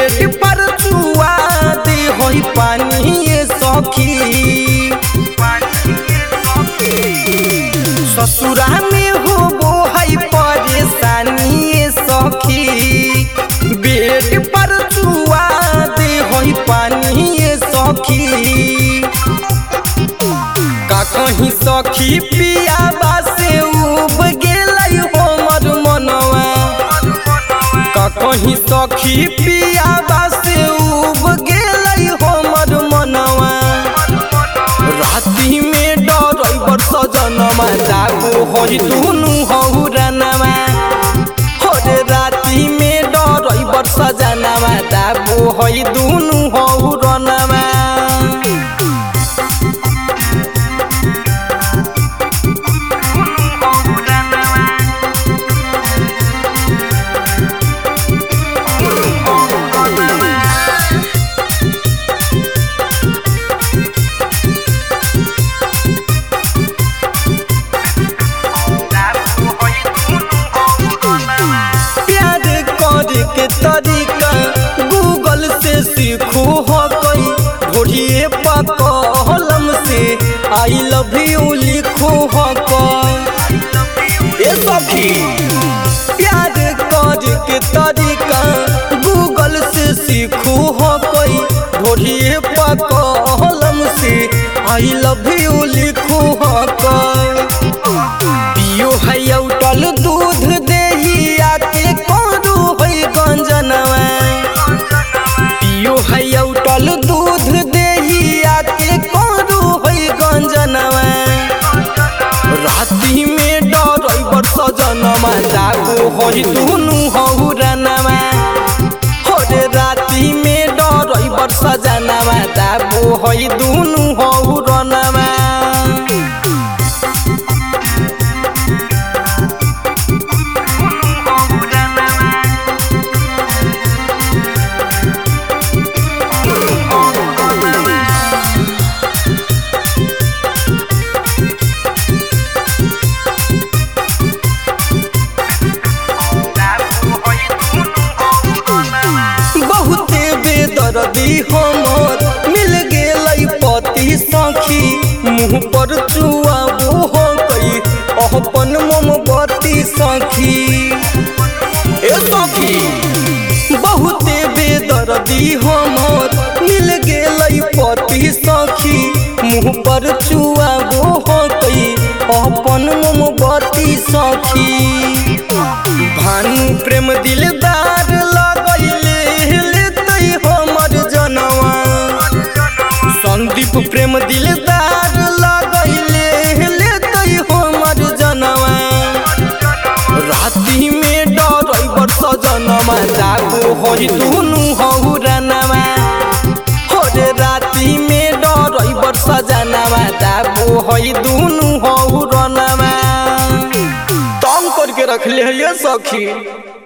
Bed पर चुआ दे होई पानी ये सखी। ससुरा में हो है परेशानी ये सखी, बेड पर चुआ दे होई पानी ये सखी। का कहीं सखी पियाबा से उब गेलै हमर मनवा, का कहीं सखी पियाबा से उब गेलै हमर मनवा। राती में डरैबर सजनमा जागो होई दुनु हौरनमा, होरे राती में डरैबर सजनमा जागो होई दुनु हौरनमा। के तरीका गूगल से सीखू हो गई, ढोढ़िए कलम से आई लव यू लिखू हो गई। ए सखी प्यार कर के तरीका गूगल से सीखू हो गई, ढोढ़िए कलम से आई लव यू लिखू हो गई। पियो है उटल दूध देही आके करू है गंजनवा, पियो है उटल दूध देही आके करू है गंजनवा। राती में डरैबर सजनमा जागो होई दुनु हौरनमा, होरे राती में डरैबर सजनमा जागो होई दुनु हौरनमा। दर्दी हमर मिल गेलै पति सखी, मुँह पर चुआ हो गई अपन मोमबत्ती सखी। ए सखी बहुते बेदर्दी हमर मिल गेलै पति सखी, मुँह पर चुआ हो गई अपन मोमबत्ती सखी। भानु प्रेम दिलदार लगैले हमर जनवा, संदीप प्रेम दिलदार लगैले लेतै हमर जनवा। राती में डरैबर सजनमा जागो होई दुनु हौरनमा, होरे राती में डरैबर सजनमा जागो होई दुनु हौरनमा। तंग करके रखले है ये सखी।